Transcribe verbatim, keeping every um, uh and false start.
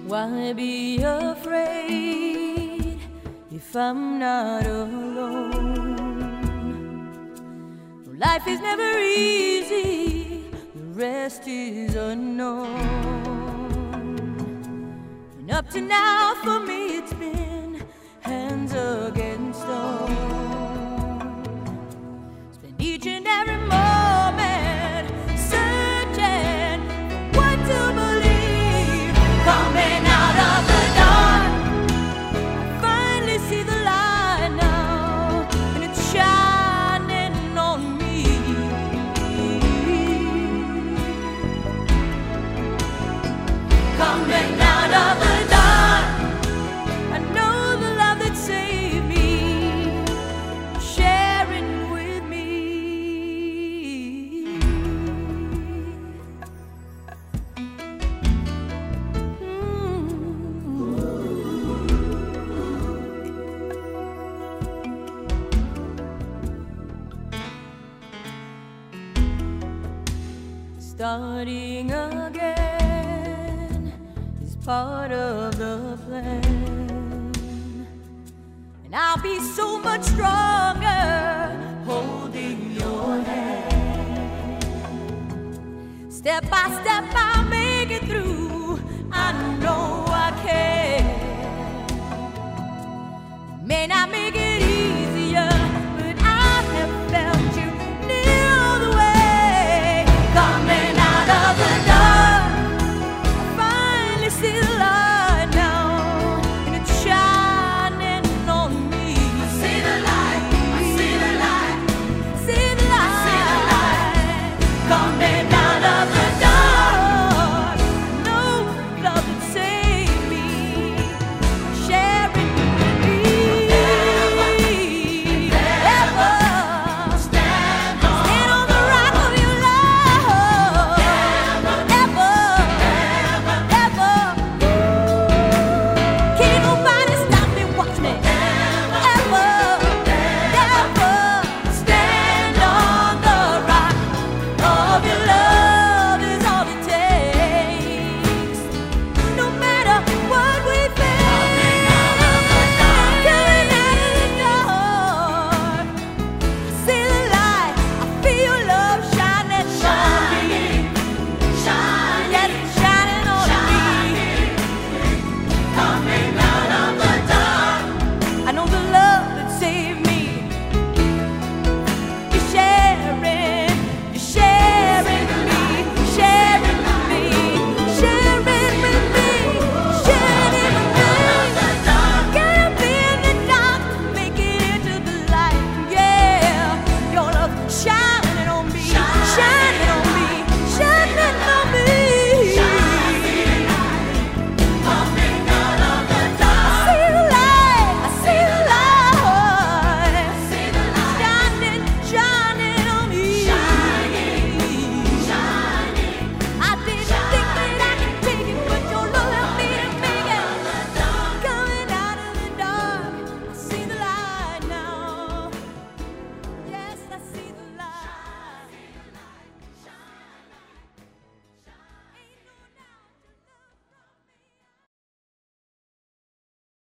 Why be afraid if I'm not alone? Life is never easy, the rest is unknown. And up to now for me it's been hands against stone. Spend each and every moment searching for what to believe. Coming out of the dark, I finally see the light now, and it's shining on me. Coming out of the dark, I know the love that saved me, sharing with me. Starting again is part of the plan, and I'll be so much stronger holding your hand. Step by step I'll make